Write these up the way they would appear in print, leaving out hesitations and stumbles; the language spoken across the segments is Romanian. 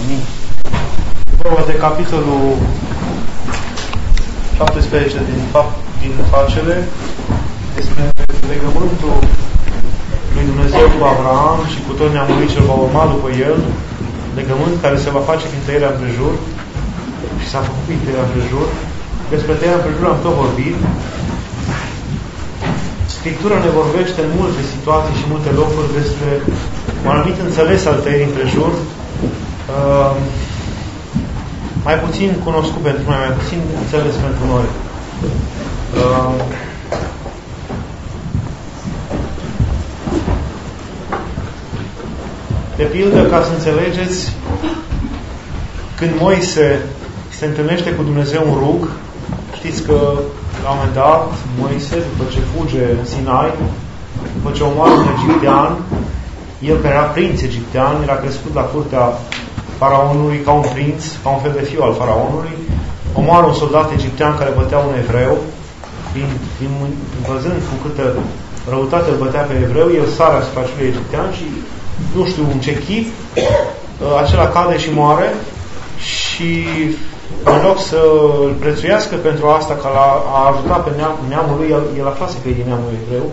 Amin. Vorba de capitolul 17 din Faptele, despre legământul lui Dumnezeu cu Avraam și cu tot neamului ce va urma după el, legământ care se va face prin tăierea împrejur și s-a făcut prin tăierea împrejur. Despre tăierea împrejur am tot vorbit. Scriptura ne vorbește în multe situații și multe locuri despre un anumit înțeles al tăierii împrejur, mai puțin cunoscut pentru noi, mai puțin înțeles pentru noi. De pildă, ca să înțelegeți, când Moise se întâlnește cu Dumnezeu în rug, știți că la un moment dat Moise, după ce fuge în Sinai, după ce omoară un egiptean, el care era prinț egiptean, era crescut la curtea faraonului ca un prinț, ca un fel de fiu al faraonului, omoară un soldat egiptean care bătea un evreu, văzând cu câtă răutate îl bătea pe evreu, el sare asupra acelui egiptean și nu știu în ce chip, acela cade și moare și în loc să îl prețuiască pentru asta, că a ajutat pe neamul lui, el aflase că e din neamul evreu,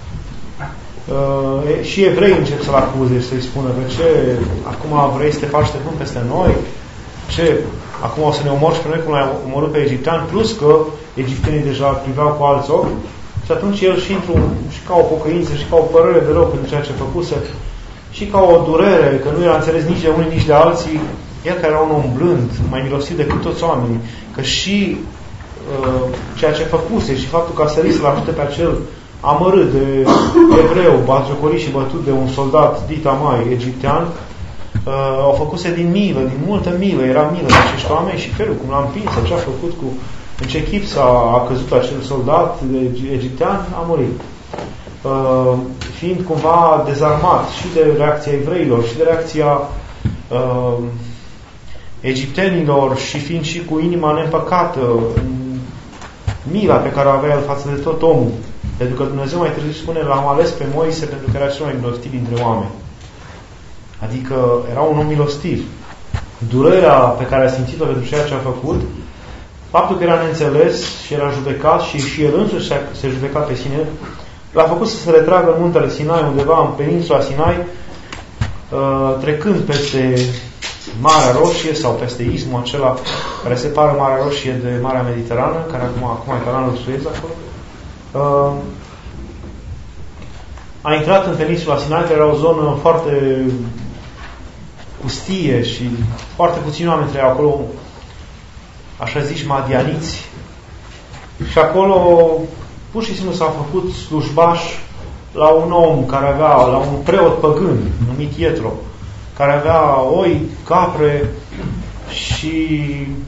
și evrei încep să-l acuze și să-i spună că ce, acum vrei să te faci stăpân peste noi? Ce, acum o să ne omori și pe noi cum l-ai omorât pe egiptean? Plus că egiptenii deja priveau cu alți ochi și atunci el și ca o pocăință și ca o părere de rău pentru ceea ce făcuse și ca o durere, că nu era înțeles nici de unii, nici de alții, el care era un om blând, mai milosit decât toți oamenii, că și ceea ce făcuse și faptul că a sărit să-l ajute pe acel amărât de evreu, batjocorit și bătut de un soldat dit amai egiptean, au făcuse din milă, din multă milă, era milă de acești oameni și felul cum l-a împins, ce a făcut în ce chip a căzut acel soldat egiptean, a murit. Fiind cumva dezarmat și de reacția evreilor și de reacția egiptenilor și fiind și cu inima neîmpăcată în mila pe care o avea el față de tot omul. Pentru că Dumnezeu mai târziu spune, l-am ales pe Moise pentru că era cel mai milostiv dintre oameni. Adică era un om milostiv. Durerea pe care a simțit-o pentru ceea ce a făcut, faptul că era neînțeles și era judecat și el însuși se judeca pe sine, l-a făcut să se retragă în muntele Sinai, undeva în peninsula Sinai, trecând peste Marea Roșie sau peste ismul acela care separă Marea Roșie de Marea Mediterană, care acum e canalul Suez acolo. A intrat în peninsula Sinai, care era o zonă foarte pustie și foarte puțini oameni trăiau acolo, așa zici, madianiți. Și acolo pur și simplu s-a făcut slujbaș la un om care avea, la un preot păgân numit Ietro, care avea oi, capre și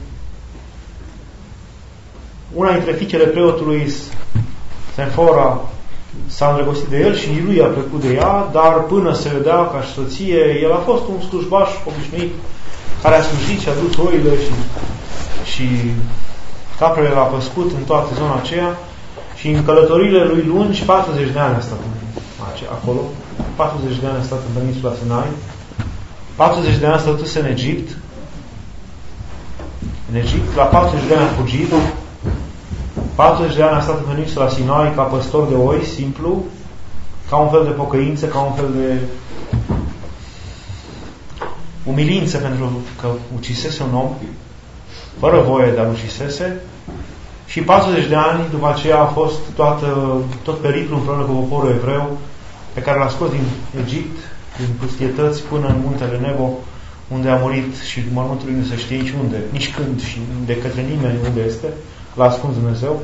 una dintre fiicele preotului, Senfora, s-a îndrăgostit de el și lui i-a plăcut de ea, dar până se vedea ca și soție, el a fost un slujbaș obișnuit care a slujit și a dus oile și caprele l-a păscut în toată zona aceea și în călătorile lui lungi 40 de ani a stat acolo, 40 de ani a stat în peninsula Sinai, 40 de ani a stat în Egipt, la 40 de ani a fugit, 40 de ani a stat în peninsula Sinai ca păstor de oi, simplu, ca un fel de pocăință, ca un fel de umilință pentru că ucisese un om, fără voie, dar ucisese. Și 40 de ani după aceea a fost tot periplul împreună cu poporul evreu pe care l-a scos din Egipt, din pustietăți, până în muntele Nebo, unde a murit și mormântul lui nu se știe nici unde, nici când și de către nimeni unde este, l-a ascuns Dumnezeu.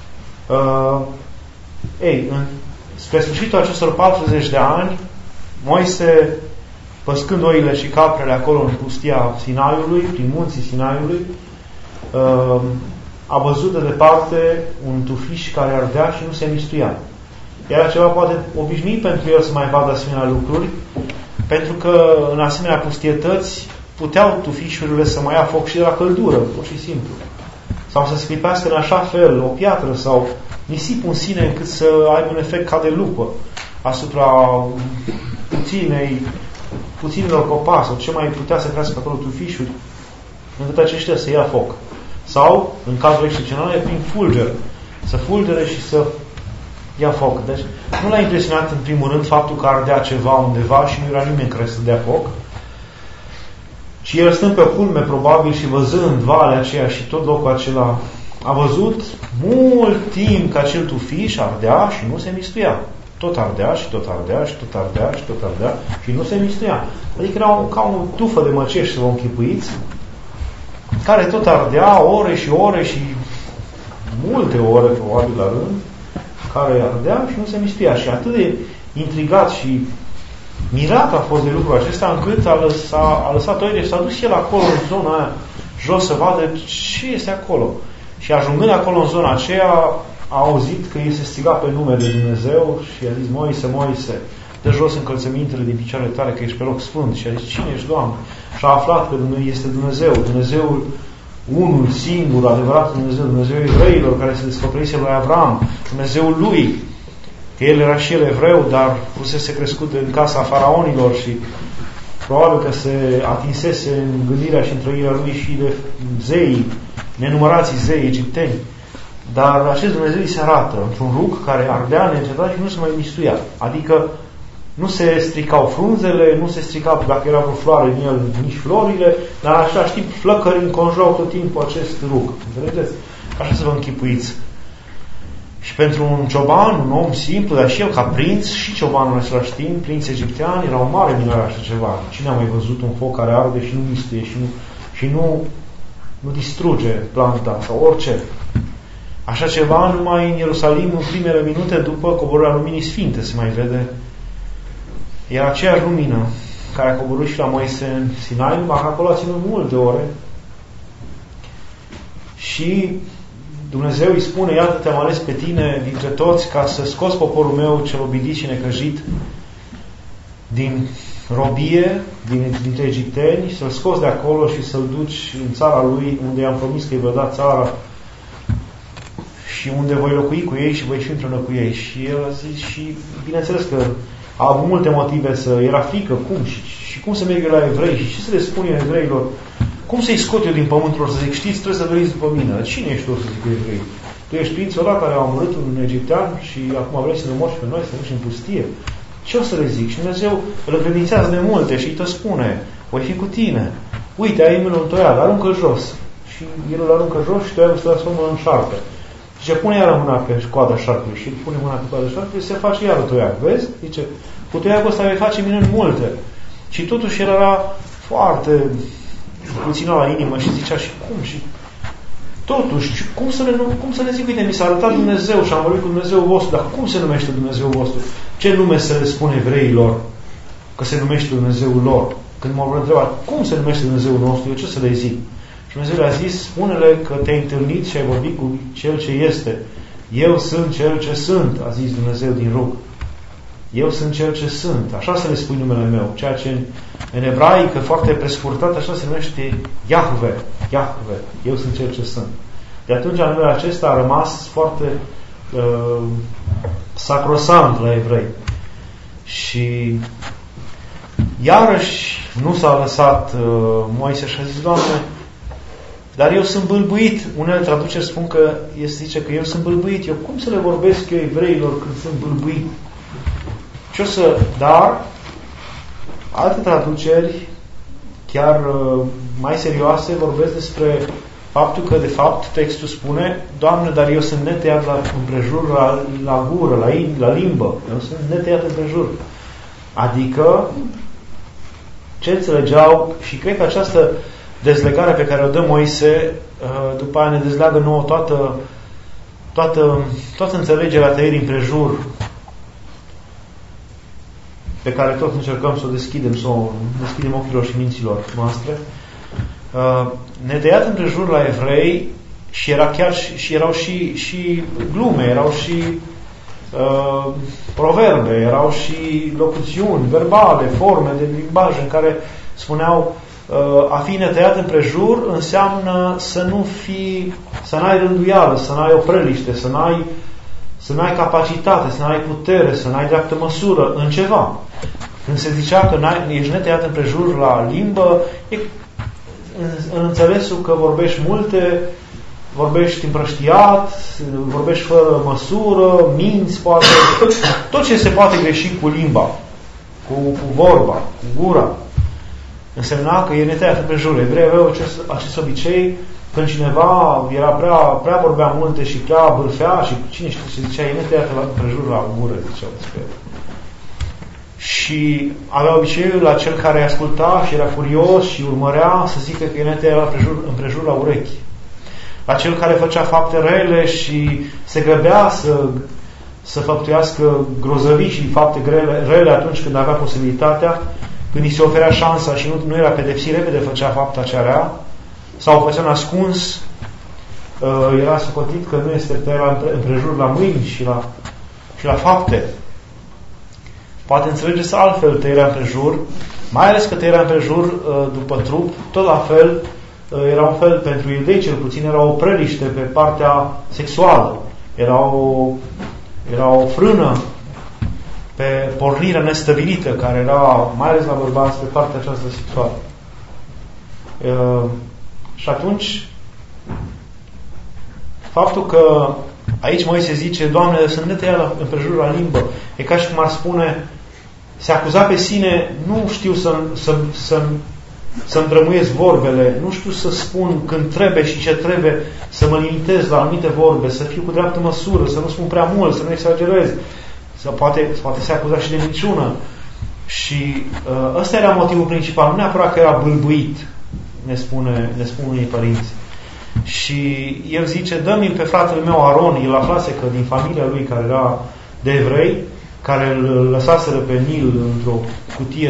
Spre sfârșitul acestor 40 de ani, Moise, păscând oile și caprele acolo în pustia Sinaiului, prin munții Sinaiului, a văzut de departe un tufiș care ardea și nu se mistuia. Era ceva poate obișnuit pentru el să mai vadă asemenea lucruri, pentru că în asemenea pustietăți puteau tufișurile să mai ia foc și de la căldură, pur și simplu. Sau să sclipească în așa fel o piatră sau nisipul în sine încât să aibă un efect ca de lupă asupra puținei puținilor copaci sau ce mai putea să crească acolo tufișuri, încât aceștia să ia foc. Sau, în cazul excepțional, prin fulger. Să fulgere și să ia foc. Deci, nu l-a impresionat în primul rând faptul că ardea ceva undeva și nu era nimeni care să dea foc, ci el stând pe culme, probabil, și văzând valea aceea și tot locul acela, a văzut mult timp că acel tufiș ardea și nu se mistuia. Tot ardea și tot ardea și tot ardea și tot ardea și nu se mistuia. Adică era ca o tufă de măcești, să vă închipuiți, care tot ardea ore și ore și multe ore, probabil, la rând, care ardea și nu se mistuia. Și atât de intrigat și mirat a fost de lucrul acesta, încât a lăsat oile și s-a dus el acolo, în zona aia, jos, să vadă ce este acolo. Și ajungând acolo, în zona aceea, a auzit că îi se striga pe nume de Dumnezeu și a zis: Moise, Moise, dă jos încălțămintele din picioarele tale, că ești pe loc sfânt. Și a zis: cine ești, Doamne? Și a aflat că este Dumnezeu, Dumnezeul unul singur, adevărat Dumnezeu, Dumnezeul evreilor, care se descoperise lui Avram, Dumnezeul lui, că el era și el evreu, dar fusese crescut în casa faraonilor și probabil că se atinsese în gândirea și în trăirea lui și de zei, nenumărații zei egipteni. Dar acest Dumnezeu îi se arată într-un rug care ardea neîncetat și nu se mai mistuia. Adică nu se stricau frunzele, nu se strica dacă era vreo floare în el, nici florile, dar în același timp flăcări înconjurau tot timpul acest rug. Înțelegeți? Așa să vă închipuiți. Și pentru un cioban, un om simplu, dar și el ca prinț și ciobanul în același timp, prinț egiptean, era o mare minune așa ceva. Cine a mai văzut un foc care arde și nu mistuie și nu distruge planta sau orice? Așa ceva numai în Ierusalim, în primele minute după coborârea luminii sfinte, se mai vede. Era aceeași lumină care a coborât și la Moise în Sinai, numai că acolo a ținut multe ore. Și Dumnezeu îi spune: iată, te-am ales pe tine dintre toți ca să scoți poporul meu cel obidit și necăjit din robie, dintre egipteni, să-l scoți de acolo și să-l duci în țara lui, unde i-am promis că îi voi da țara și unde voi locui cu ei și voi fi împreună cu ei. Și el a zis, și bineînțeles că a avut multe motive era frică, cum și cum să merg la evrei și ce să le spun eu evreilor, cum să-i scot eu din pământul lor, să zic: știți, trebuie să veniți după mine. Cine ești tu să zic evrei? Tu ești prințul ăla care a omorât un egiptean și acum vrei să ne omori pe noi, să duci în pustie? Ce o să le zic? Și Dumnezeu îl încredințează de multe și îi tot spune: voi fi cu tine. Uite, ai în mână un toiag, aruncă jos. Și el îl aruncă jos și toiagul se transformă în șarpe. Zice: pune iară mâna pe coada șarpului. Și pune mâna pe coada șarpului, se face iară toiag. Vezi? Zice: cu toiagul ăsta vei face minuni multe. Și totuși el era foarte puțină la inimă și zicea: și cum? Și totuși, cum să le zic? Uite, mi s-a arătat Dumnezeu și am vorbit cu Dumnezeul vostru, dar cum se numește Dumnezeul vostru? Ce nume să le spune evreilor că se numește Dumnezeul lor? Când m-au întrebat: cum se numește Dumnezeul nostru? Eu ce să le zic? Și Dumnezeu le-a zis: spune-le că te-ai întâlnit și ai vorbit cu Cel ce este. Eu sunt Cel ce sunt, a zis Dumnezeu din rug. Eu sunt Cel ce sunt. Așa să le spui numele meu. Ceea ce în ebraică, foarte prescurtat, așa se numește Yahweh. Yahweh. Eu sunt Cel ce sunt. De atunci, numele acesta a rămas foarte sacrosant la evrei. Și iarăși nu s-a lăsat Moise și a zis: Doamne, dar eu sunt bâlbuit. Unele traduceri spun că zice că eu sunt bâlbuit. Eu cum să le vorbesc eu evreilor când sunt bâlbuit? Ce o să... Dar alte traduceri chiar mai serioase vorbesc despre faptul că de fapt textul spune: Doamne, dar eu sunt netăiat împrejur la gură, la limbă. Eu sunt netăiat împrejur. Adică ce înțelegeau, și cred că această dezlegare pe care o dă Moise după aia ne dezleagă nouă toată înțelegerea tăierii împrejur, pe care tot încercăm să o deschidem, deschidem ochilor și minților noastre. Ne tăiat împrejur la evrei și era chiar și erau și glume, erau și proverbe, erau și locuțiuni verbale, forme de limbaj în care spuneau: a fi netăiat împrejur înseamnă să n-ai rânduială, să n-ai opreliște, să n-ai capacitate, să n-ai putere, să n-ai dreaptă măsură în ceva. Când se zicea că ești netăiat împrejur la limbă, e în înțelesul că vorbești multe, vorbești împrăștiat, vorbești fără măsură, minți, poate, tot ce se poate greși cu limba, cu vorba, cu gura. Însemna că e netăiat împrejur. Evreii aveau acest obicei, când cineva era prea vorbea multe și prea bârfea și cine știe ce zicea, e netăiat împrejur la gură, ziceau despre el. Și avea obiceiul la cel care asculta și era curios și urmărea să zică că e netăiat împrejur la urechi. La cel care făcea fapte rele și se grăbea să făptuiască grozăvii și fapte rele atunci când avea posibilitatea, când îi se oferea șansa și nu era pedepsit, repede făcea fapta cea rea, sau o făcea ascuns, era socotit că nu este tăiat împrejur la mâini și la fapte. Poate înțelegeți altfel tăierea împrejur, mai ales că tăierea împrejur după trup, tot la fel, era un fel, pentru iudei cel puțin, era o preliște pe partea sexuală. Era o frână pe pornirea nestăvilită, care era, mai ales la bărbați, pe partea aceasta sexuală. Și atunci, faptul că aici Moise zice, Doamne, să nu te ia împrejur la limbă, e ca și cum ar spune, se acuza pe sine, nu știu să-mi drămuiesc vorbele, nu știu să spun când trebuie și ce trebuie, să mă limitez la anumite vorbe, să fiu cu dreaptă măsură, să nu spun prea mult, să nu exagerez. Sau poate se acuza și de minciună. Și ăsta era motivul principal, nu neapărat că era bâlbuit, ne spun unii părinți. Și el zice, dă-mi pe fratele meu Aron, el aflase că din familia lui care era de evrei, care îl lăsaseră pe Nil într-o cutie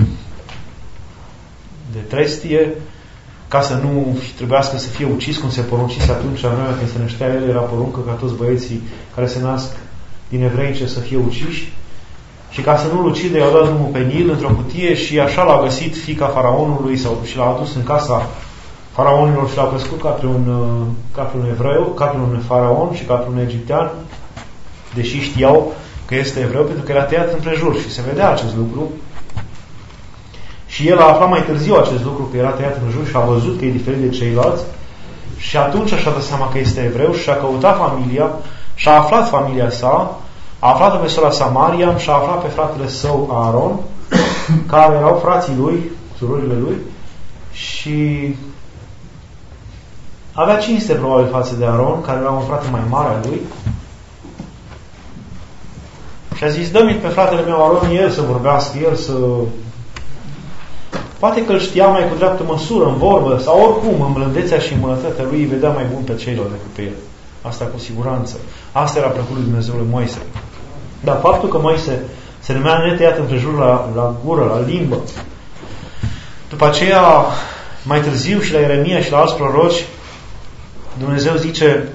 de trestie, ca să nu trebuiască să fie ucis, cum se poruncise atunci, la vremea când se năștea el, era poruncă ca toți băieții care se nasc din evreince să fie uciși. Și ca să nu-l ucide, i-au dat drumul pe Nil într-o cutie și așa l-a găsit fiica faraonului și l-a adus în casa faraonilor și l-a crescut ca pe un evreu, ca pe un faraon și ca pe un egiptean, deși știau că este evreu, pentru că era tăiat împrejur și se vedea acest lucru. Și el a aflat mai târziu acest lucru, că era tăiat împrejur și a văzut că e diferit de ceilalți și atunci și-a dat seama că este evreu și a căutat familia și a aflat familia sa, a aflat pe sora sa Mariam și a aflat pe fratele său Aaron, care erau frații lui, surorile lui, și avea cinste probabil față de Aaron, care era un frate mai mare al lui. Și a zis, dă-mi pe fratele meu Aaron, el să vorbească, el să... Poate că îl știa mai cu dreaptă măsură, în vorbă, sau oricum, în blândețea și în bunătatea lui, îi vedea mai bun pe ceilalți decât pe el. Asta cu siguranță. Asta era plăcut lui Dumnezeu lui Moise. Dar faptul că Moise se numea netăiat împrejur la gură, la limbă, după aceea, mai târziu și la Ieremia și la alți proroci, Dumnezeu zice,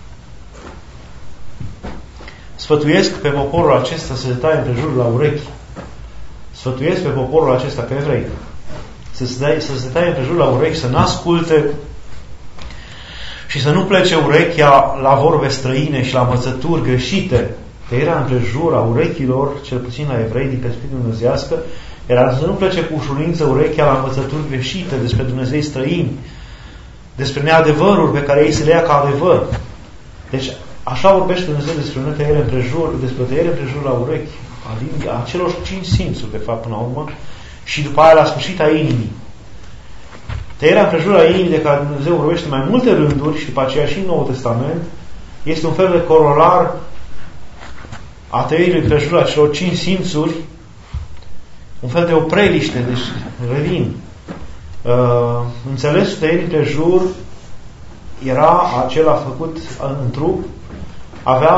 sfătuiesc pe poporul acesta să se taie împrejur la urechi. Sfătuiesc pe poporul acesta, pe evrei, să se taie împrejur la urechi, să n-asculte și să nu plece urechea la vorbe străine și la învățături greșite. Că era împrejur a urechilor, cel puțin la evrei, din perspectivă dumnezeiască, era să nu plece cu ușurință urechea la învățături greșite despre Dumnezei străini, despre neadevăruri pe care ei se le ia ca adevăr. Deci, așa vorbește Dumnezeu despre o tăiere împrejur la urechi, a celor 5 simțuri, de fapt, până la urmă, și după aia la sfârșit a inimii. Tăierea împrejur a inimii, de care Dumnezeu vorbește mai multe rânduri și după aceea și în Noul Testament, este un fel de corolar a tăierii împrejur a celor 5 simțuri, un fel de opreliște. Deci, revin, înțelesul tăierii împrejur era acela făcut în trup, avea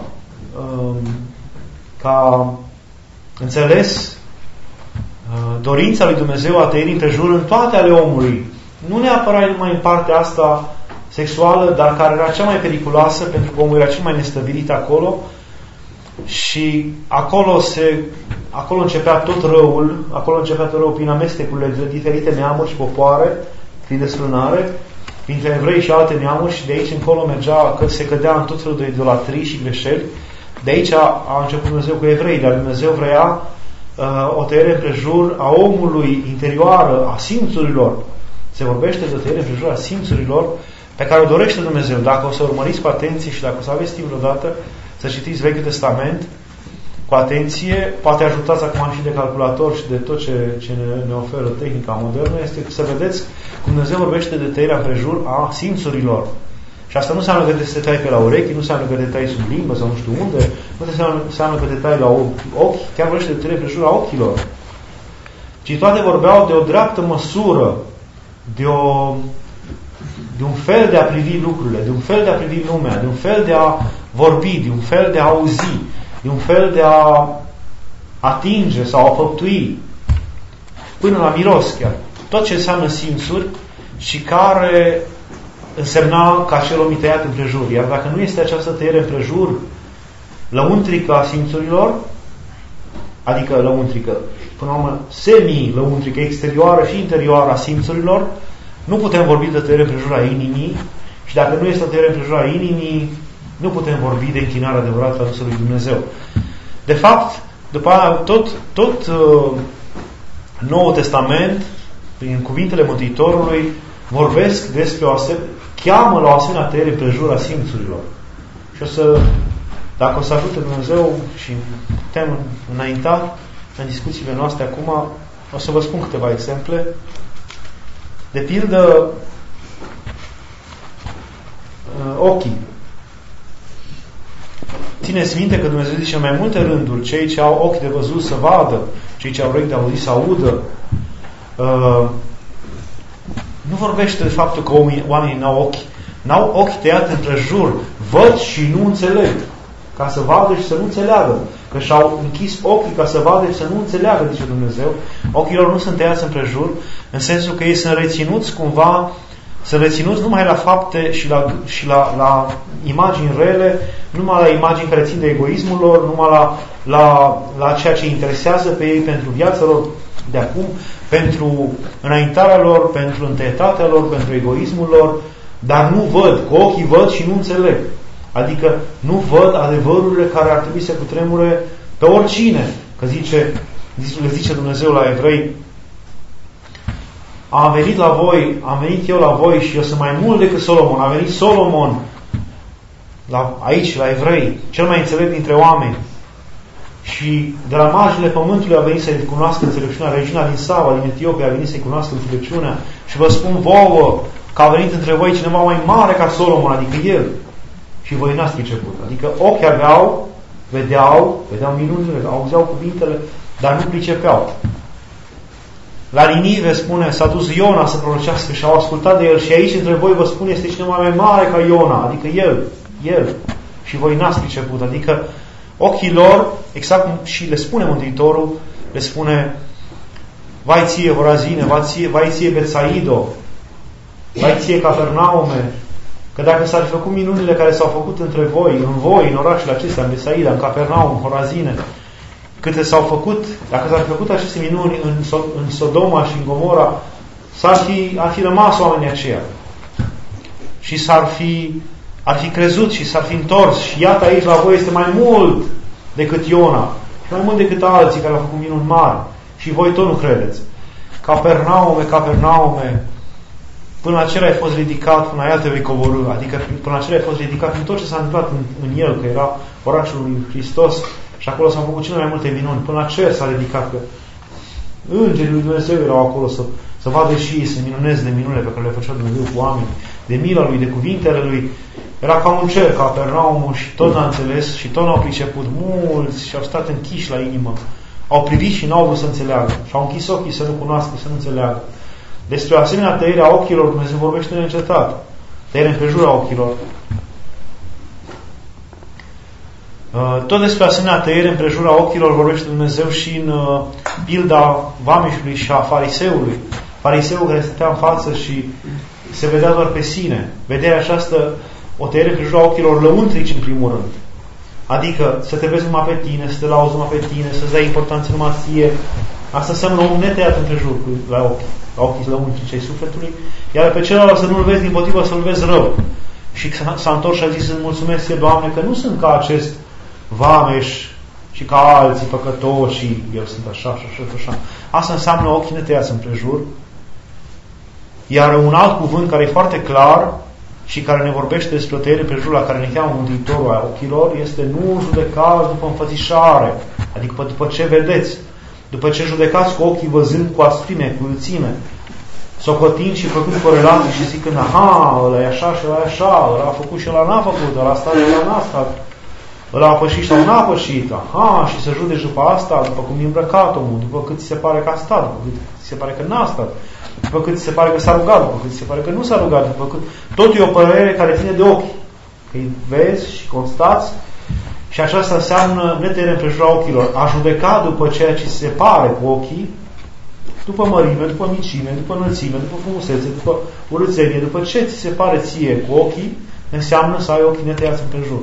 ca înțeles dorința lui Dumnezeu a tăierii împrejur în toate ale omului. Nu neapărat numai în partea asta sexuală, dar care era cea mai periculoasă, pentru că omul era cel mai nestăvilit acolo și acolo începea tot răul, prin amestecurile de diferite neamuri și popoare, prin desfrânare, printre evrei și alte neamuri, și de aici încolo mergea, că se cădea în tot felul de idolatrii și greșeli. De aici a început Dumnezeu cu evrei, dar Dumnezeu vrea o tăiere împrejur a omului interioară, a simțurilor. Se vorbește de o tăiere împrejur a simțurilor pe care o dorește Dumnezeu. Dacă o să urmăriți cu atenție și dacă o să aveți timp vreodată să citiți Vechiul Testament cu atenție, poate ajutați acum și de calculator și de tot ce ne oferă tehnica modernă, este să vedeți cum Dumnezeu vorbește de tăierea împrejur a simțurilor. Și asta nu înseamnă că te tai pe la urechi, nu înseamnă că te tai sub limbă sau nu știu unde, nu înseamnă că te tai la ochi, chiar vorbește de tăierea împrejur a ochilor. Ci toate vorbeau de o dreaptă măsură, de un fel de a privi lucrurile, de un fel de a privi lumea, de un fel de a vorbi, de un fel de a auzi, de un fel de a atinge sau a făptui, până la miros chiar. Tot ce înseamnă simțuri și care însemna ca acel om tăiat împrejur. Iar dacă nu este această tăiere împrejur lăuntrică a simțurilor, adică lăuntrică, până la urmă semi-lăuntrică, exterioară și interioară a simțurilor, nu putem vorbi de tăiere împrejur a inimii și dacă nu este o tăiere împrejur a inimii, nu putem vorbi de închinarea adevărată adusă lui Dumnezeu. De fapt, după aia, tot Noul Testament, prin cuvintele Mântuitorului, vorbesc despre cheamă la o asemenea tăiere împrejur a simțurilor. Și dacă o să ajute Dumnezeu și putem înainta în discuțiile noastre acum, o să vă spun câteva exemple. De pildă, ochii. Țineți minte că Dumnezeu zice în mai multe rânduri, cei ce au ochi de văzut să vadă, cei ce au urechi de auzit să audă. Nu vorbește de faptul că oamenii n-au ochi tăiat împrejur, văd și nu înțeleg, ca să vadă și să nu înțeleagă. Că și-au închis ochii ca să vadă și să nu înțeleagă, zice Dumnezeu. Ochii lor nu sunt tăiați împrejur, în sensul că ei sunt reținuți cumva, sunt reținuți numai la fapte și la imagini rele, numai la imagini care țin de egoismul lor, numai la ceea ce interesează pe ei pentru viața lor de acum, pentru înaintarea lor, pentru întăietatea lor, pentru egoismul lor, dar nu văd, cu ochii văd și nu înțeleg. Adică nu văd adevărurile care ar trebui să cutremure pe oricine. Că le zice Dumnezeu la evrei, am venit eu la voi și eu sunt mai mult decât Solomon. A venit Solomon aici, la evrei, cel mai înțelept dintre oameni. Și de la marginile pământului a venit să-i cunoască înțelepciunea. Regina din Saba, din Etiopia, a venit să-i cunoască înțelepciunea. Și vă spun vouă că a venit între voi cineva mai mare ca Solomon, adică el. Și voi n-ați priceput. Adică ochi aveau, vedeau minunile, auzeau cuvintele, dar nu pricepeau. La Ninive spune, s-a dus Iona să prorocească și au ascultat de el. Și aici între voi vă spun, este cineva mai mare ca Iona, adică el. Și voi n-ați priceput. Adică ochii lor, exact cum și le spune Mântuitorul, le spune, vai ție Horazine, vai ție Betsaido, vai ție Capernaume, că dacă s-ar fi făcut minunile care s-au făcut între voi, în orașele acestea, în Betsaida, în Capernaum, în Horazine, câte s-au făcut, dacă s-ar fi făcut aceste minuni în Sodoma și în Gomora, ar fi rămas oamenii aceia. Și ar fi crezut și s-ar fi întors. Și iată aici la voi este mai mult decât Iona. Și mai mult decât alții care au făcut minuni mari. Și voi tot nu credeți. Capernaume, până la cer ai fost ridicat, până la el te vei coborî. Adică până la cer ai fost ridicat prin tot ce s-a întâmplat în el, că era orașul lui Hristos. Și acolo s-au făcut cele mai multe minuni. Până la cer s-a ridicat, că îngerii lui Dumnezeu erau acolo să vadă și ei, să minuneze de minunile pe care le făcea Dumnezeu cu oameni, de mila lui, de cuvintele lui. Era ca un cer, Capernaumul, și tot n-a înțeles și tot n-au priceput. Mulți și-au stat închiși la inimă. Au privit și n-au vrut să înțeleagă. Și-au închis ochii să nu cunoască, să nu înțeleagă. Despre o asemenea tăiere a ochilor Dumnezeu vorbește neîncetat. Tăiere împrejura ochilor. Tot despre asemenea tăiere împrejura ochilor vorbește Dumnezeu și în pilda vameșului și a fariseului. Fariseul care stătea în față și se vedea doar pe sine. Vederea aceasta, o tăiere împrejura ochilor lăuntrici în primul rând. Adică să te vezi numai pe tine, să te lauzi numai pe tine, să-ți dai importanță numai ție. Asta înseamnă un netăiat împrejur la ochii lăuntrici ai sufletului. Iar pe celălalt să nu-l vezi, dimpotrivă să-l vezi rău. Și s-a întors și a zis, îți mulțumesc ție, Doamne, că nu sunt ca acest vameș și ca alții păcătoși și eu sunt așa și așa și așa. Asta înseamnă ochii ne tăiați împrejur. Iar un alt cuvânt care e foarte clar și care ne vorbește despre o tăiere împrejur la care ne cheamă Mântuitorul a ochilor este nu judecați după înfățișare, adică după ce vedeți, după ce judecați cu ochii văzând cu asprime, cu iuțime, socotind și făcând corelații și zicând, aha, ăla e așa și ăla e așa, ăla a făcut și ăla n-a făcut, ăla a stat și ăla n-a stat, ăla a pășit sau n-a pășit, aha, și să judeci după asta, după cum e îmbrăcat omul, după cât ți se pare că a stat, după cât ți se pare că n-a stat, după cât ți se pare că s-a rugat, după cât ți se pare că nu s-a rugat, după cât... Tot e o părere care ține de ochi. Că îi vezi și constați și aceasta înseamnă netăiere împrejura ochilor. A judeca după ceea ce se pare cu ochii, după mărime, după micime, după înălțime, după frumusețe, după urâțenie, după ce ți se pare ție cu ochii, înseamnă să ai ochii netăiați împrejur.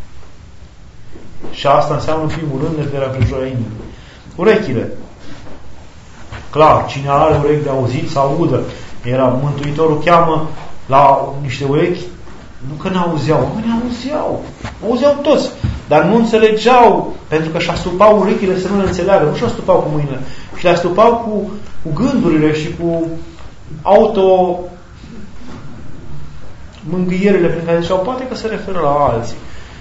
Și asta înseamnă în primul rând netăierea împrejura inimii. Urechile. Clar, cine are urechi de auzit să audă. Era Mântuitorul cheamă la niște urechi, nu că n-auzeau, oamenii auzeau toți, dar nu înțelegeau, pentru că și astupau urechile să nu le înțeleagă, nu și astupau cu mâinile, și le astupau cu gândurile și cu mângâierile prin care ziceau, poate că se referă la alții,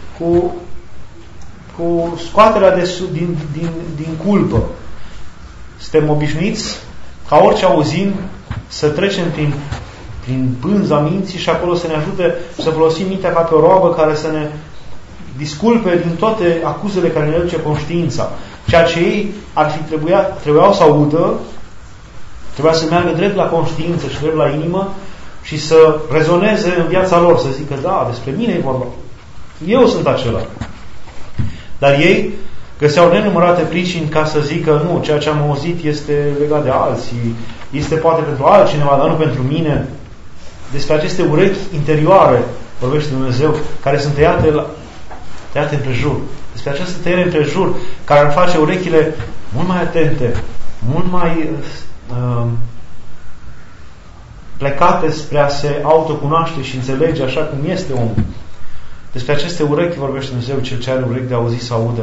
cu scoaterea din culpă. Suntem obișnuiți ca orice auzim să trecem prin pânza minții și acolo să ne ajute să folosim mintea ca pe o roabă care să ne disculpe din toate acuzele care ne duce conștiința. Ceea ce ei trebuiau să audă, trebuia să meargă drept la conștiință și drept la inimă și să rezoneze în viața lor, să zică, da, despre mine e vorba. Eu sunt acela. Dar ei găseau nenumărate pricini ca să zică, nu, ceea ce am auzit este legat de alții, este poate pentru altcineva, dar nu pentru mine. Despre aceste urechi interioare vorbește Dumnezeu, care sunt tăiate împrejur. Despre această tăiere împrejur, care ar face urechile mult mai atente, mult mai plecate spre a se autocunoaște și înțelege așa cum este omul. Despre aceste urechi vorbește Dumnezeu, cel ce are urechi de auzit să audă.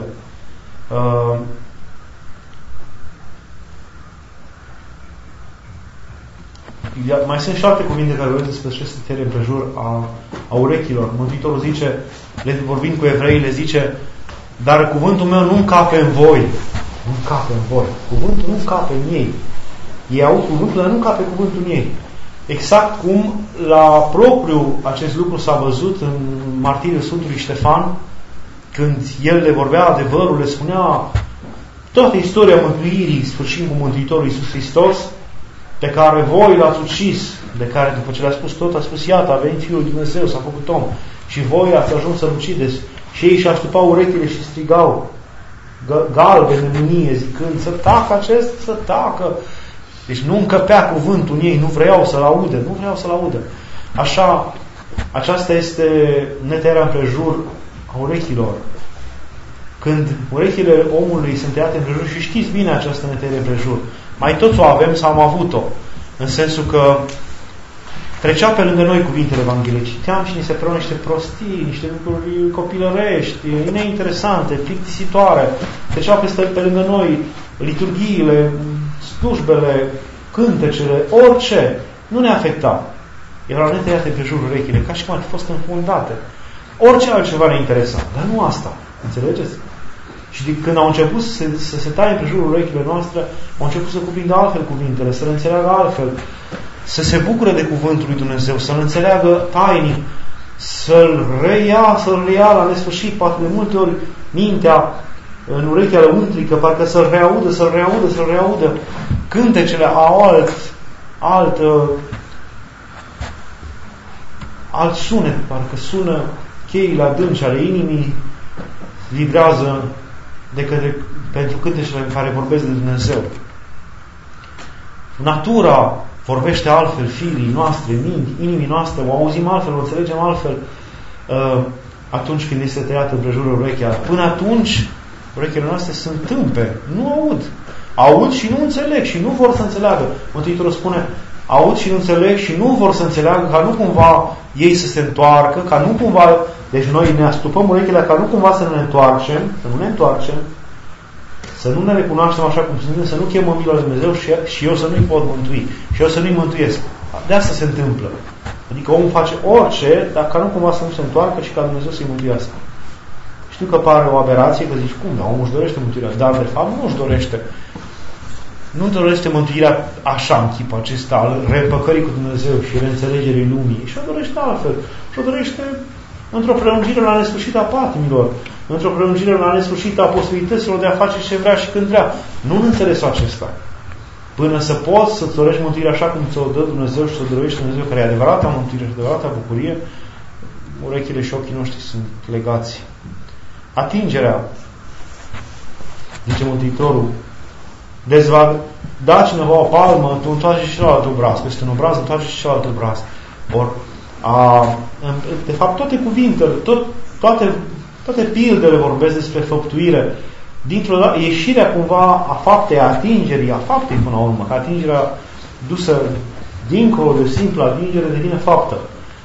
Mai sunt și alte cuvinte care vorbesc despre aceste tăiere împrejur a urechilor. Mântuitorul zice, vorbind cu evrei, le zice, dar cuvântul meu nu încape în voi. Nu încape în voi. Cuvântul nu încape în ei. Ei au cuvântul, dar nu încape cuvântul în ei. Exact cum la propriu acest lucru s-a văzut în martiriul Sfântului Ștefan, când el le vorbea adevărul, le spunea toată istoria mântuirii, sfârșind cu Mântuitorul Iisus Hristos, pe care voi l-ați ucis, de care după ce le-a spus tot, a spus, iată, a venit Fiul lui Dumnezeu, s-a făcut om, și voi ați ajuns să-l ucideți. Și ei și astupau urechile și strigau, galbeni de mânie, zicând, să tacă acest, să tacă. Deci nu încăpea cuvântul în ei, nu vreau să-l audă. Așa, aceasta este netăierea împrejur a urechilor. Când urechile omului sunt tăiate împrejur, și știți bine această netăiere împrejur, mai toți o avem sau am avut-o, în sensul că treceau pe lângă noi cuvintele Evangheliei, citeam și ni se păreau niște prostii, niște lucruri copilărești, neinteresante, plictisitoare, treceau pe lângă noi liturghiile, slujbele, cântecele, orice, nu ne afecta. Erau netăiate împrejurul urechile, ca și cum ar fi fost înfundate. Orice altceva ne interesa, dar nu asta. Înțelegeți? Și când au început să se taie împrejurul urechile noastre, au început să cuprindă altfel cuvintele, să le înțeleagă altfel, să se bucure de cuvântul lui Dumnezeu, să-l înțeleagă tainic, să-l reia la nesfârșit, poate de multe ori mintea în urechea lăuntrică, parcă să-l reaudă. Cântecele au alt sunet, parcă sună cheile adânci ale inimii, vibrează pentru cântecele în care vorbesc de Dumnezeu. Natura vorbește altfel, firii noastre, inimii noastre, o auzim altfel, o înțelegem altfel atunci când este tăiată împrejurul urechea. Până atunci, urechile noastre sunt tâmpe, nu aud. Aud și nu înțeleg și nu vor să înțeleagă. Mântuitorul spune, aud și nu înțeleg și nu vor să înțeleagă, ca nu cumva ei să se întoarcă, ca nu cumva, deci noi ne astupăm urechile, ca nu cumva să nu ne întoarcem, să nu ne recunoaștem așa cum suntem, să nu chemăm mila lui Dumnezeu și eu să nu-i pot mântui. Și eu să nu-i mântuiesc. De asta se întâmplă. Adică omul face orice, dacă nu cumva să nu se întoarcă și ca Dumnezeu să-i mântuiască. Știu că pare o aberație, că zici, cum, da, omul își dorește mântuirea, dar de fapt nu își dorește. Nu dorește mântuirea așa, în chipul acesta, al reîmpăcării cu Dumnezeu și reînțelegerii lumii. Și o dorește altfel. Și o dorește într-o prelungire la nesfârșit a patimilor, într-o prelungire la nesfârșit a posibilităților de a face ce vrea și când vrea. Nu în înțelesul acesta. Până să poți să-ți dorești mântuirea așa cum ți-o dă Dumnezeu și să dorești Dumnezeu, care e adevărata mântuire și adevărata bucurie, urechile și ochii noștri sunt legați. Atingerea, zice Mântuitorul, da cineva o palmă, tu întoarce și celălalt obraz. Peste un obraz, întoarce și celălalt obraz. De fapt, toate cuvintele, toate pildele vorbesc despre făptuire. Dintr-o dată, ieșirea cumva a faptei, a atingerii, a faptei până la urmă, că atingerea dusă dincolo de simplă atingere devine faptă.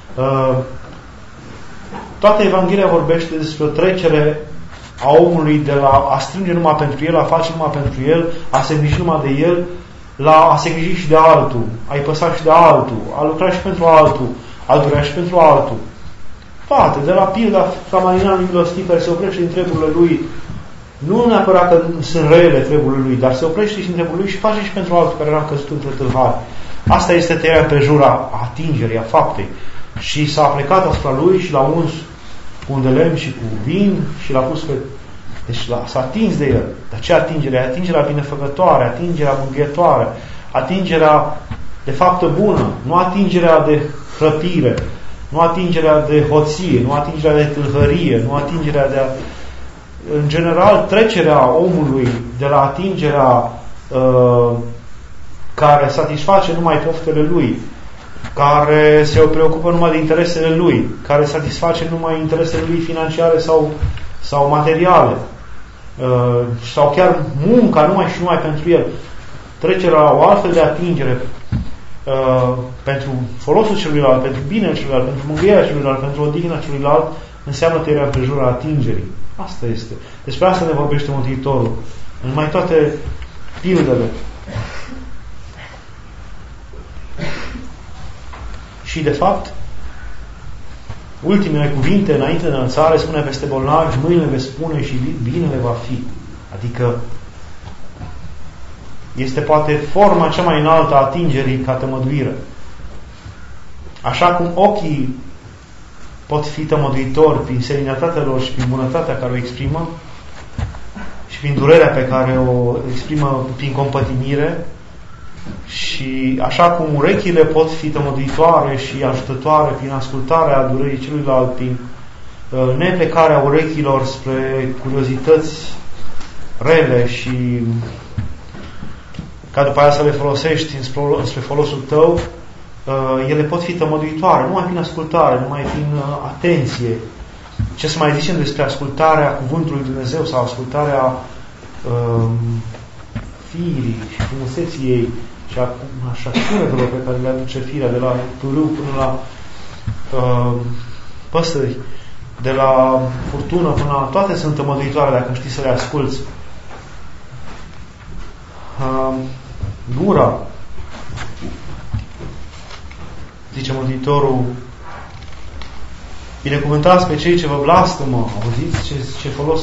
Toată Evanghelia vorbește despre o trecere a omului de la a strânge numai pentru el, a face numai pentru el, a se îngriji numai de el, la a se îngriji și de altul, a-i păsa și de altul, a lucra și pentru altul, a durea și pentru altul. Toate, de la pilda samarinanului milostiv care se oprește din treburile lui, nu neapărat că sunt rele treburile lui, dar se oprește și din treburile lui și face și pentru altul care era căzut între tâlhari. Asta este tăierea împrejur a atingerii, a faptei. Și s-a plecat asupra lui și l-a uns cu un de lemn și cu vin și l-a pus pe... Deci s-a atins de el. Dar ce atingere? Atingerea binefăcătoare, atingerea mângâietoare, atingerea de faptă bună, nu atingerea de hrăpire, nu atingerea de hoție, nu atingerea de tâlhărie, nu atingerea de... În general, trecerea omului de la atingerea care satisface numai poftele lui, care se preocupă numai de interesele lui, care satisface numai interesele lui financiare sau materiale, sau chiar munca numai și numai pentru el. Trecerea la o altfel de atingere pentru folosul celuilalt, pentru binele celuilalt, pentru mângâierea celuilalt, pentru odihna celuilalt, înseamnă tăierea împrejur a atingerii. Asta este. Despre asta ne vorbește Mântuitorul. În mai toate pildele. Și de fapt, ultimele cuvinte înainte de înălțare spune peste bolnavi, mâinile veți spune și binele va fi. Adică este poate forma cea mai înaltă a atingerii ca tămăduire. Așa cum ochii pot fi tămăduitori prin seninătatea lor și prin bunătatea care o exprimă și prin durerea pe care o exprimă prin compătimire, și așa cum urechile pot fi tămăduitoare și ajutătoare prin ascultarea durerii celuilalt, prin neplecarea urechilor spre curiozități rele și ca după aia să le folosești spre folosul tău, ele pot fi tămăduitoare, numai prin ascultare, numai prin atenție. Ce să mai zicem despre ascultarea cuvântului Dumnezeu sau ascultarea firii și frumuseții ei și așa sunetelor pe care le aduce firea, de la pârâu până la păsări, de la furtună până la... Toate sunt tămăduitoare dacă știi să le asculți. Gura, zice Mântuitorul, binecuvântați pe cei ce vă blastămă. Auziți ce folos,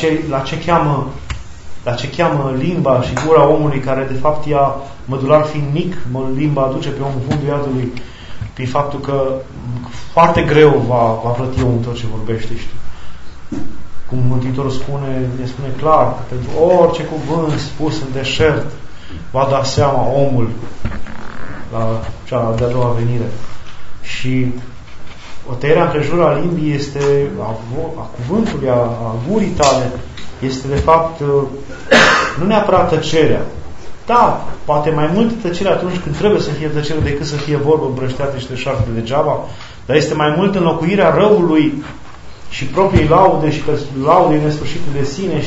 la ce cheamă limba și gura omului, care de fapt ea, mădular fiind mic, limba aduce pe omul fundul iadului prin faptul că foarte greu va plăti omul tot ce vorbește, știu. Cum Mântuitorul ne spune clar că pentru orice cuvânt spus în deșert va da seama omul la cea de-a doua venire. Și o tăiere împrejur a limbii este, a cuvântului, a gurii tale, este de fapt nu neapărat tăcerea. Da, poate mai mult tăcerea atunci când trebuie să fie tăcere decât să fie vorbă îmbrășteată și deșartă degeaba, dar este mai mult înlocuirea răului și propriei laude și laudei nesfârșite de sine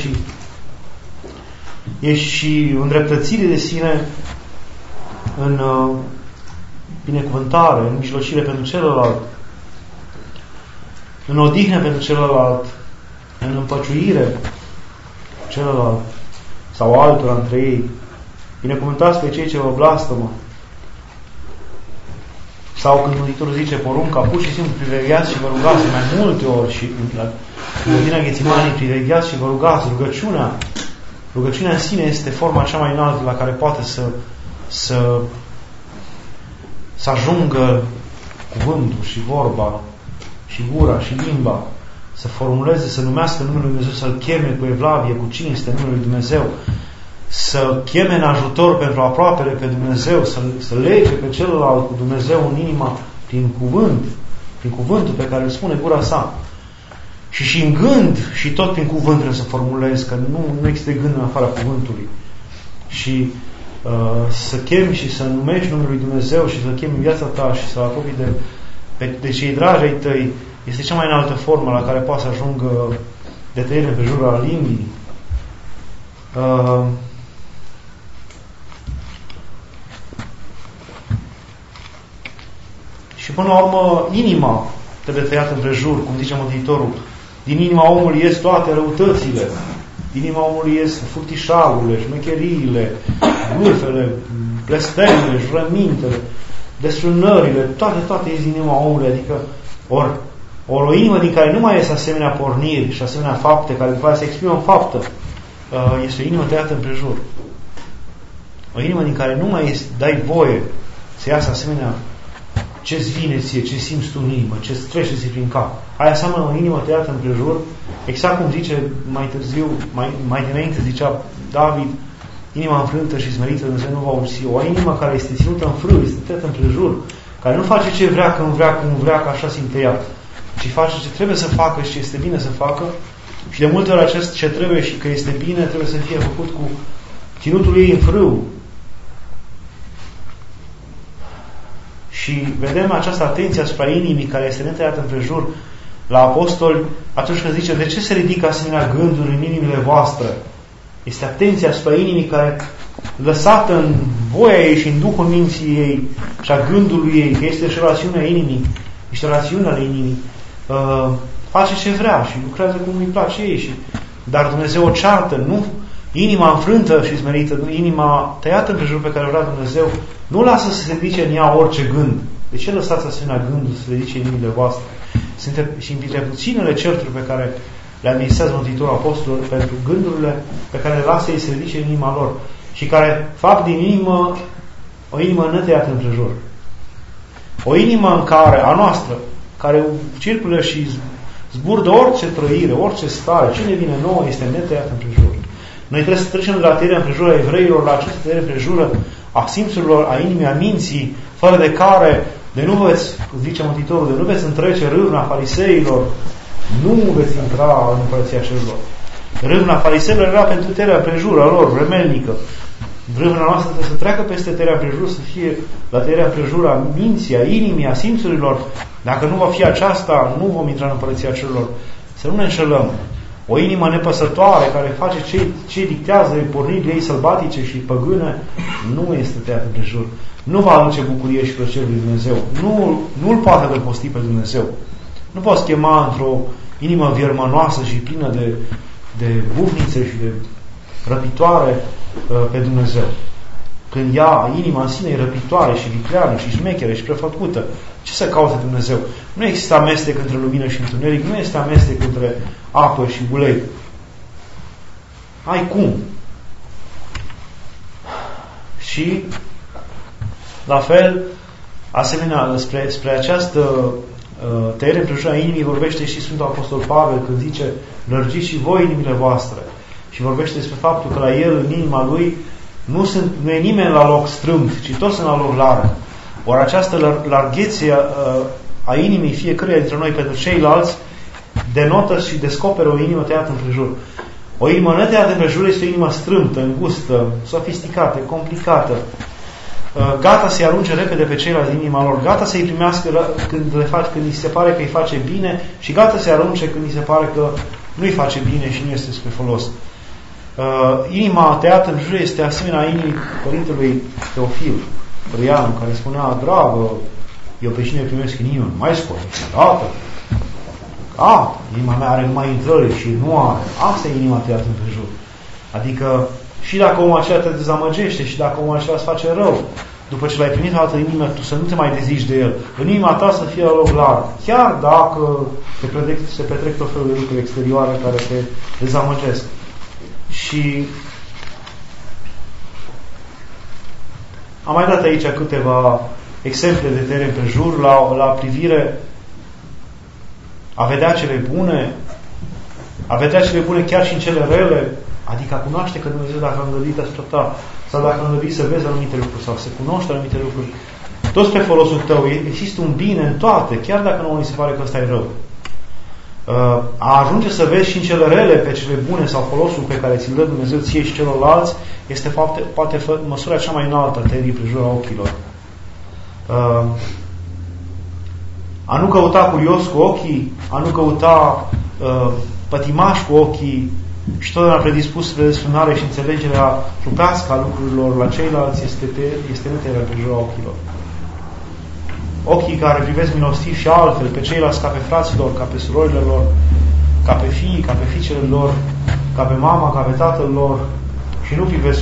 și îndreptățirii de sine în binecuvântare, în mijlocire pentru celălalt, în odihnă pentru celălalt, în împăciuire celălalt, sau altora între ei. Binecuvântați pe cei ce vă blastămă. Sau când Mântuitorul zice porunca, pur și simplu privegheați și vă rugați mai multe ori și în grădina Ghețimanii privegheați și vă rugați. Rugăciunea în sine este forma cea mai înaltă la care poate să ajungă cuvântul și vorba și gura și limba, să formuleze, să numească numele Lui Dumnezeu, să-L cheme cu evlavie, cu cinste numele Lui Dumnezeu, să cheme în ajutor pentru aproapele pe Dumnezeu, să lege pe celălalt cu Dumnezeu în inima prin cuvântul pe care îl spune gura sa. Și în gând și tot prin cuvânt trebuie să formulezi, că nu există gând în afara cuvântului. Și să chemi și să numești numele Lui Dumnezeu și să chemi în viața ta și să apropii de cei dragi ai tăi, este cea mai înaltă formă la care poate să ajungă de tăiere împrejur al limbii. Și până la urmă, inima trebuie tăiată împrejur, cum zice Mântuitorul. Din inima omului ies toate răutățile. Din inima omului ies furtișagurile, șmecheriile, bârfele, blestemele, jurămintele, desfrânările, toate ies din inima omului. Adică, o inimă din care nu mai ies asemenea porniri și asemenea fapte, care după aceea se exprimă în faptă, este o inimă tăiată împrejur. O inimă din care nu mai dai voie să iasă asemenea ce-ți vine ție, ce simți tu în inimă, ce-ți trece ție prin cap. Aia seamănă o inimă tăiată împrejur, exact cum zice mai târziu, mai dinainte zicea David, inima înfrântă și smerită Dumnezeu nu va ursi. O inimă care este ținută în frâu, este tăiată împrejur, care nu face ce vrea, când vrea, cum vrea, că așa simte ea, ci face ce trebuie să facă și ce este bine să facă. Și de multe ori acest ce trebuie și că este bine trebuie să fie făcut cu ținutul ei în frâu. Și vedem această atenție asupra inimii care este netăiată împrejur la apostoli atunci când zice de ce se ridică asemenea gânduri în inimile voastre. Este atenția asupra inimii care, lăsată în voia ei și în duhul minții ei și a gândului ei, că este și rațiunea inimii, este rațiunea ale inimii, face ce vrea și lucrează cum îi place ei. Dar Dumnezeu o ceartă, nu? Inima înfrântă și smerită, inima tăiată împrejur pe care o vrea Dumnezeu, nu lasă să se ridice în ea orice gând. De ce lăsați asemenea gânduri să se ridice în inimile voastre? Sunt și între puținele certuri pe care le administrează Mântuitorul Apostolilor pentru gândurile pe care le lasă ei să se ridice în inima lor și care fac din inimă o inimă netăiată împrejur. O inimă în care, a noastră, care circulă și zburdă orice trăire, orice stare, ce ne vine nouă este netăiată împrejur. Noi trebuie să trecem de la tăierea împrejură a evreilor la această tăiere împrejură a simțurilor, a inimii, a minții, fără de care de nu veți, zice Mântuitorul, de nu veți întrece râvna fariseilor, nu veți intra în împărăția cerurilor. Râvna fariseilor era pentru tăierea împrejură a lor, vremelnică. Râvna noastră trebuie să treacă peste tăierea împrejură, să fie la tăierea împrejură a minții, a inimii, a simțurilor. Dacă nu va fi aceasta, nu vom intra în împărăția cerurilor. Să nu ne înșelăm. O inimă nepăsătoare care face ce dictează pornirile ei sălbatice și păgâne, nu este tăiată împrejur. Nu va aduce bucurie și plăcere lui Dumnezeu. Nu-L poate adăposti pe Dumnezeu. Nu poți chema într-o inimă viermănoasă și plină de bufnițe și de răpitoare pe Dumnezeu. Când inima în sine e răpitoare și vicleană și șmecheră și prefăcută, ce să caute Dumnezeu? Nu există amestec între lumină și întuneric, nu este amestec între apă și ulei. Ai cum? Și la fel, asemenea, spre această tăiere împrejur a inimii vorbește și Sfântul Apostol Pavel când zice lărgiți și voi inimile voastre. Și vorbește despre faptul că la el, în inima lui, nu e nimeni la loc strâmt, ci toți sunt la loc larg. Ori această larghețe a inimii fiecăruia dintre noi pentru ceilalți denotă și descoperă o inimă tăiată împrejur. O inimă netăiată împrejur este o inimă strâmtă, îngustă, sofisticată, complicată, gata să-i arunce repede pe ceilalți din inima lor, gata să-i primească când îi se pare că îi face bine și gata să-i arunce când îi se pare că nu îi face bine și nu este spre folos. Inima tăiată împrejur este asemenea inimii părintelui Teofil Răianu, care spunea, dragă, eu pe cine primesc în inimă, mai scot niciodată. Inima mea are numai intrări și nu are. Asta e inima tăiată împrejur. Adică Și dacă omul acela te dezamăgește, și dacă omul acela îți face rău, după ce l-ai primit altă inimă, tu să nu te mai dezici de el. În inima ta să fie la loc larg. Chiar dacă se petrec tot felul de lucruri exterioare care te dezamăgesc. Și am mai dat aici câteva exemple de teren pe jur, la privire, a vedea cele bune chiar și în cele rele, adică a cunoaște că Dumnezeu dacă a îngăduit asupra ta, sau dacă a îngăduit să vezi anumite lucruri, sau să cunoști anumite lucruri, toți pe folosul tău, există un bine în toate, chiar dacă nouă ni se pare că ăsta e rău. A ajunge să vezi și în cele rele pe cele bune sau folosul pe care ți-l dă Dumnezeu ție și celorlalți, este poate măsura cea mai înaltă a tăierii prejurul ochilor. A nu căuta curios cu ochii, a nu căuta pătimaș cu ochii și totdeauna predispus spre desfrânare și înțelegerea trupească a lucrurilor la ceilalți este netăierea prejurul ochilor. Ochii care privesc milostiv și altfel pe ceilalți ca pe fraților, ca pe surorile lor, ca pe fiii, ca pe fiicele lor, ca pe mama, ca pe tatăl lor, și nu privesc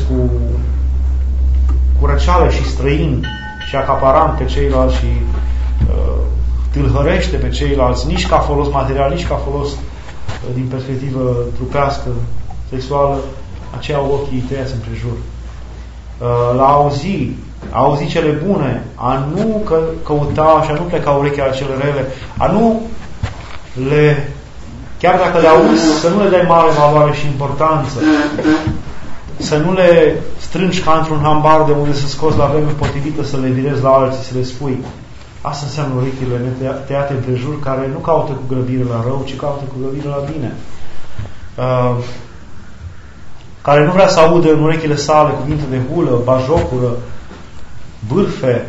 cu răceală și străin și acaparant pe ceilalți și tâlhărește pe ceilalți, nici ca folos material, nici ca folos din perspectivă trupească, sexuală, aceia au ochii tăiați împrejur. La auzi cele bune, a nu căuta și a nu pleca urechea la cele rele, a nu le, chiar dacă le auzi, să nu le dai mare valoare și importanță, să nu le strângi ca într-un hambar de unde să scoți la vreme potrivită, să le virezi la alții, să le spui. Asta înseamnă urechile tăiate împrejur, care nu caută cu grăbire la rău, ci caută cu grăbire la bine. Care nu vrea să audă în urechile sale cuvinte de hulă, bajocură, bârfe,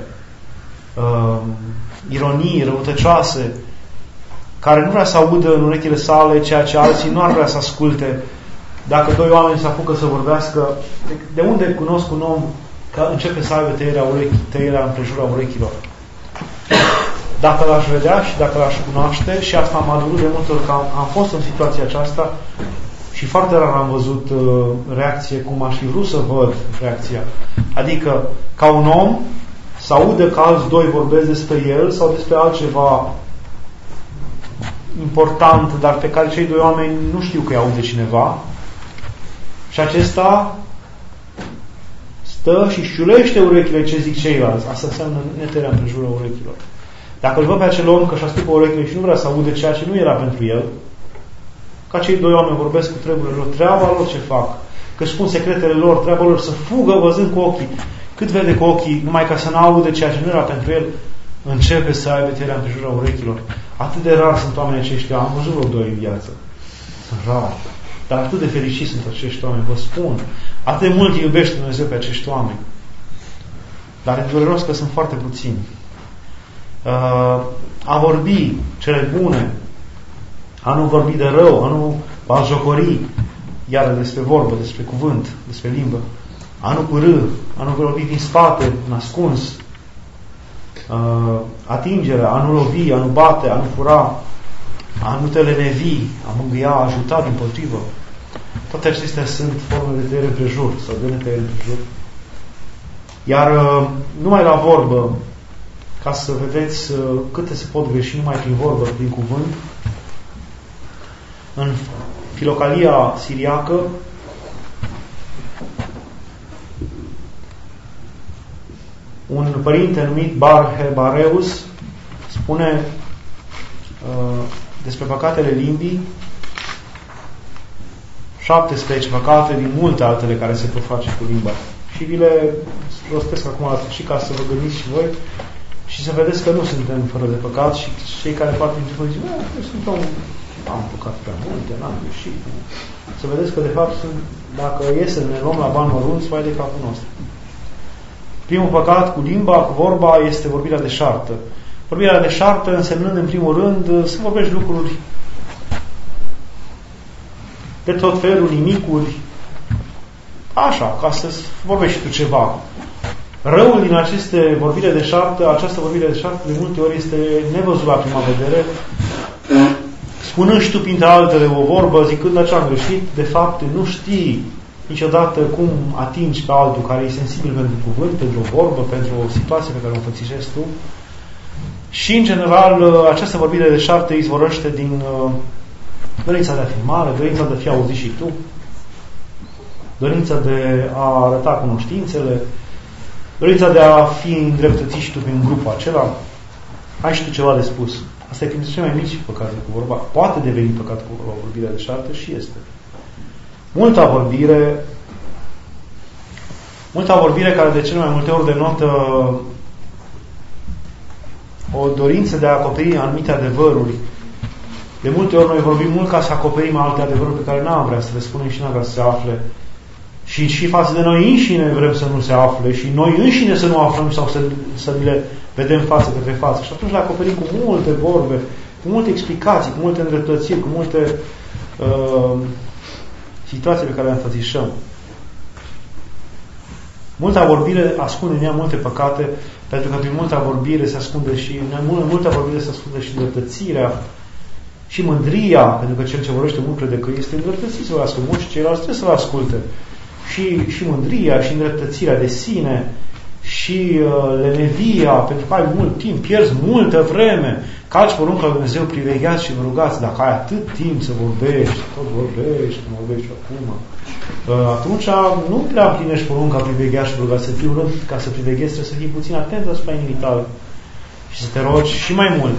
ironii răutăcioase, care nu vrea să audă în urechile sale ceea ce alții nu ar vrea să asculte. Dacă doi oameni se apucă să vorbească, de unde cunosc un om că începe să aibă tăierea împrejurul urechilor? Dacă l-aș vedea și dacă l-aș cunoaște, și asta m-a durut de multe ori că am fost în situația aceasta și foarte rar am văzut reacție cum aș fi vrut să văd reacția. Adică, ca un om să audă că alți doi vorbesc despre el sau despre altceva important, dar pe care cei doi oameni nu știu că îi aude cineva, și acesta stă și șiulește urechile ce zic ceilalți. Asta înseamnă netăierea împrejurul urechilor. Dacă îl văd pe acel om că și-a stupă urechile și nu vrea să audă ceea ce nu era pentru el, ca cei doi oameni vorbesc cu treburile lor, treaba lor ce fac, că își spun secretele lor, treaba lor să fugă văzând cu ochii. Cât vede cu ochii, numai ca să nu audă ceea ce nu era pentru el, începe să aibă tăierea împrejurul urechilor. Atât de rar sunt oamenii aceștia, am văzut vreo doi în viață. Sunt rar. Dar atât de fericiți sunt acești oameni, vă spun. Atât de mult iubește Dumnezeu pe acești oameni. Dar e dureros că sunt foarte puțini. A vorbi cele bune, a nu vorbi de rău, a nu baljocori, iar despre vorbă, despre cuvânt, despre limbă, a nu pârâ, a nu vorbi din spate, ascuns, atingerea, a nu lovi, a nu bate, a nu fura, a nu te lenevi, a mângâia, a ajuta dimpotrivă. Toate acestea sunt forme de tăiere împrejur sau de netăiere împrejur. Iar numai la vorbă, ca să vedeți câte se pot greși numai prin vorbă, prin cuvânt, în Filocalia siriacă un părinte numit Bar Hebareus spune despre păcatele limbii 17 păcate din multe altele care se pot face cu limba. Și vi le rostesc acum la sfârșit ca să vă gândiți și voi și să vedeți că nu suntem fără de păcat și cei care poate început zic, eu sunt om, am păcat prea multe, n-am greșit. Să vedeți că de fapt sunt, dacă e să ne luăm la bani mărunți, vai de capul nostru. Primul păcat cu limba, cu vorba, este vorbirea deșartă. Vorbirea deșartă însemnând în primul rând să vorbești lucruri de tot felul, nimicuri, așa, ca să vorbești tu ceva. Răul din aceste vorbire deșartă, această vorbire deșartă de multe ori este nevăzut la prima vedere, spunând și tu printre altele o vorbă, zicând ce am greșit, de fapt nu știi niciodată cum atingi pe altul care e sensibil pentru cuvânt, pentru o vorbă, pentru o situație pe care o înfățișezi tu. Și, în general, această vorbire deșartă izvorăște din dorința de a fi mare, dorința de a fi auzit și tu, dorința de a arăta cunoștințele, dorința de a fi îndreptățit și tu prin grupul acela. Ai și tu ceva de spus. Asta e printre cele mai mici păcate cu vorba. Poate deveni păcat cu vorba, vorbirea deșartă și este. Multa vorbire care de cele mai multe ori denotă o dorință de a acoperi anumite adevăruri. De multe ori noi vorbim mult ca să acoperim alte adevăruri pe care n-am vrea să le spunem și n-am vrea să se afle. Și față de noi înșine vrem să nu se afle și noi înșine să nu aflăm sau să le vedem față către față. Și atunci le acoperim cu multe vorbe, cu multe explicații, cu multe îndreptățiri, cu multe situații pe care le înfățișăm. Multa vorbire ascunde în ea multe păcate, pentru că prin multa vorbire se ascunde și îndreptățirea și mândria, pentru că cel ce vorbește mult crede că este îndreptățit să vorbească mult și ceilalți trebuie să-l asculte. Și mândria și îndreptățirea de sine și lenevia, pentru că ai mult timp, pierzi multă vreme, calci porunca lui Dumnezeu, privegheați și vă rugați. Dacă ai atât timp să vorbești, tot vorbești, cum vorbești acum, atunci nu prea împlinești porunca privegheați și vă rugați. În primul rând, ca să priveghezi, trebuie să fii puțin atent asupra inimii tale și să te rogi și mai mult.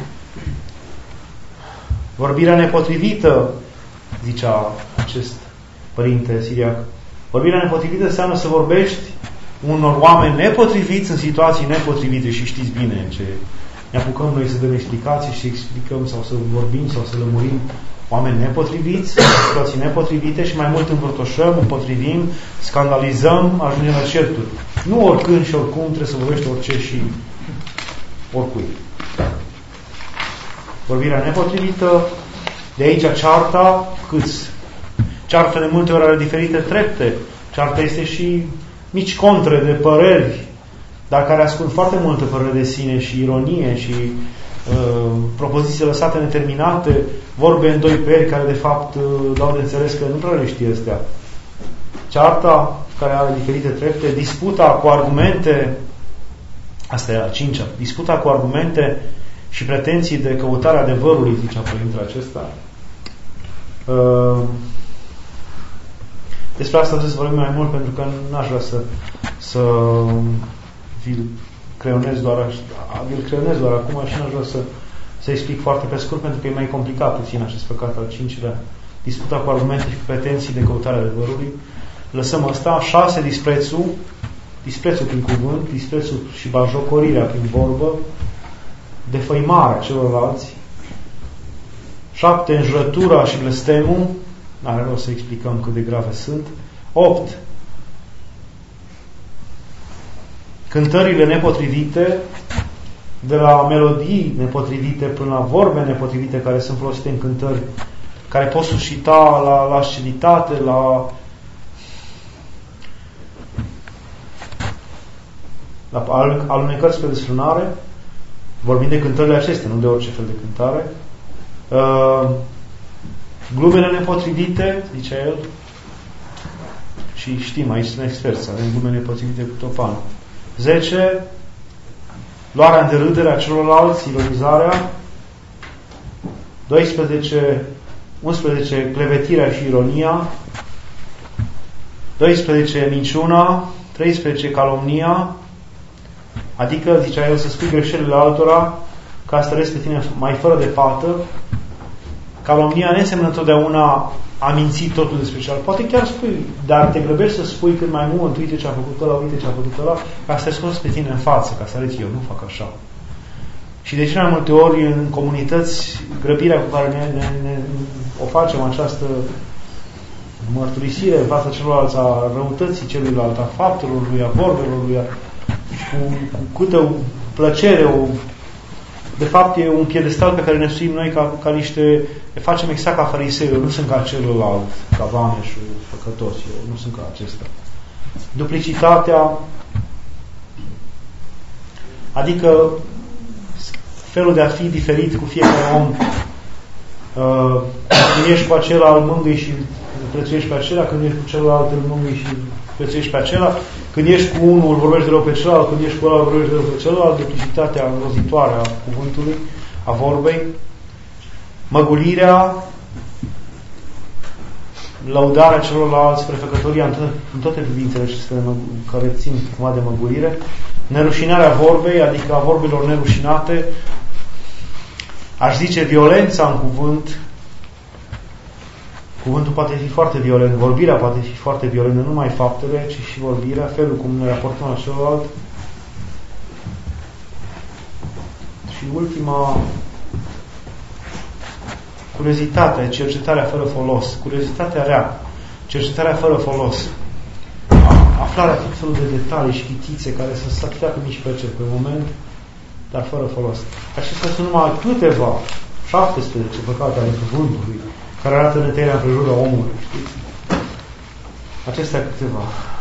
Vorbirea nepotrivită, zicea acest părinte siriac, vorbirea nepotrivită înseamnă să vorbești unor oameni nepotriviți în situații nepotrivite și știți bine ce ne apucăm noi să dăm explicații și să explicăm sau să vorbim sau să lămurim oameni nepotriviți, în situații nepotrivite și mai mult învârtoșăm, împotrivim, scandalizăm, ajungem la certuri. Nu oricând și oricum trebuie să vorbești orice și oricui. Vorbirea nepotrivită, de aici cearta, câți? Cearta de multe ori are diferite trepte. Cearta este și mici contre de păreri, dar care ascund foarte multe păreri de sine și ironie și propoziții lăsate neterminate, vorbe în doi peri care de fapt dau de înțeles că nu prea le știe astea. Cearta care are diferite trepte, disputa cu argumente, asta e a cincea, disputa cu argumente și pretenții de căutare adevărului, zicea părintele acesta. Despre asta trebuie să vorbim mai mult, pentru că n-aș vrea să vi-l creionez doar acum și n-aș vrea să explic foarte pe scurt, pentru că e mai complicat puțin acest păcat al cincilea. Disputa cu argumente și cu pretenții de căutare adevărului. Lăsăm asta. 6. Disprețul prin cuvânt, disprețul și batjocorirea prin vorbă, defăimarea celorlalți. 7. Înjurătura și blestemul. N-are rost să explicăm cât de grave sunt. 8. Cântările nepotrivite, de la melodii nepotrivite până la vorbe nepotrivite care sunt folosite în cântări, care pot suscita la ascetitate, la alunecări spre desfrânare. Vorbim de cântările acestea, nu de orice fel de cântare. Glumele nepotrivite, zicea el, și știm, aici sunt experți, avem glume nepotrivite cu topanul. 10. Luarea în derâdere a celorlalți, ironizarea. 11. Clevetirea și ironia. 12. Minciuna. 13. Calomnia. Adică, zicea el, să spui greșelile altora ca să resti pe tine mai fără de pată. Calomnia nu înseamnă întotdeauna a mințit totul despre celălalt. Poate chiar spui, dar te grăbești să spui cât mai mult, uite ce a făcut ăla, uite ce a făcut ăla, ca să te scoți pe tine în față, ca să arăți eu, nu fac așa. Și de cele mai multe ori în comunități, grăbirea cu care o facem, această mărturisire în fața celorlalți a răutății celuilalt, a faptelor lui, a vorbelor lui, cu câtă plăcere, de fapt e un piedestal pe care ne suim noi ca niște, facem exact ca farisei. Eu nu sunt ca celălalt, ca vameșul, făcătos, eu nu sunt ca acesta. Duplicitatea, adică felul de a fi diferit cu fiecare om. Când ești cu acela, îl mângâi și prețuiești pe acela, când ești cu celălalt îl mângâi și prețuiești pe acela, când ești cu unul vorbești de rău pe celălalt, când ești cu ăla vorbești de rău pe celălalt, duplicitatea îngrozitoare a cuvântului, a vorbei, măgulirea, lăudarea celorlalți, prefăcătoria în toate privințele care țin cumva de măgulire, nerușinarea vorbei, adică a vorbelor nerușinate, aș zice violența în cuvânt. Cuvântul poate fi foarte violent, vorbirea poate fi foarte violentă, nu numai faptele, ci și vorbirea, felul cum ne raportăm la celălalt. Și ultima, curiozitatea, cercetarea fără folos, curiozitatea rea, cercetarea fără folos, aflarea tot felul de detalii și chitițe care să se atâtea pe mici plăceri pe moment, dar fără folos. Acestea sunt numai câteva, 17 păcate ale cuvântului, care arată neterea împrejurul omului, știți? Acestea câteva.